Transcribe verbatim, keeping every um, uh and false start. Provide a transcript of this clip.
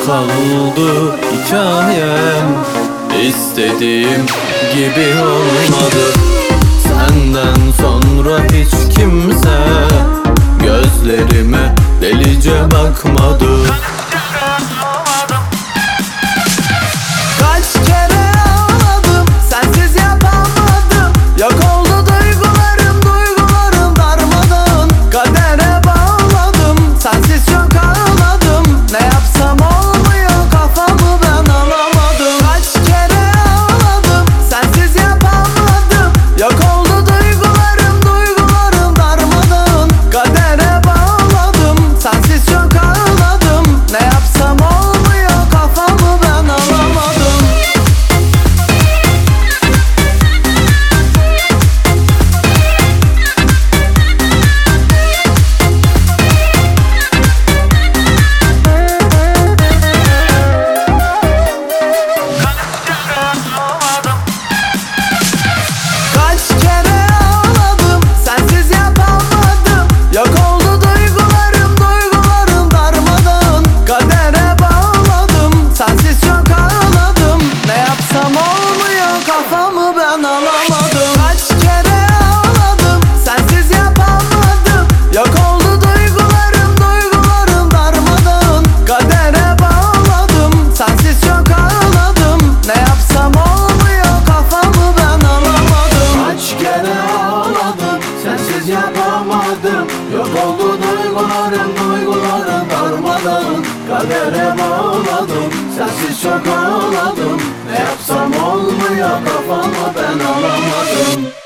kaldı hikayem. İstediğim gibi olmadı. Senden sonra hiç kimse gözlerime delice bakmadı. Kaç kere ağladım, sensiz yapamadım. Yok oldu duygularım, duygularım darmadağın. Kadere bağladım, sensiz çok ağladım. Ne yapsam olmuyor, kafamı ben alamadım. Kaç kere ağladım, sensiz yapamadım. Yok oldu duygularım, duygularım darmadağın. Kadere bağladım, sensiz çok ağladım. Ne yapsam olmuyor, kafamı ben alamadım. Kaç kere ağladım, sensiz yapamadım. Yok oldu duygularım, duygularım darmadağın. Kadere bağladım, sensiz çok ağladım. Ne yapsam olmuyor, kafamı ben alamadım. Kaç kere ağladım, sensiz yapamadım. Yok oldu duygularım, duygularım darmadağın. Kadere bağladım, sensiz çok ağladım. Ne yapsam olmuyor, kafamı ben alamadım. Kaç kere ağladım, sensiz yapamadım. Yok oldu duygularım, duygularım darmadağın. Kadere bağladım, sensiz çok ağladım. Ne yapsam olmuyor, kafama ben alamadım.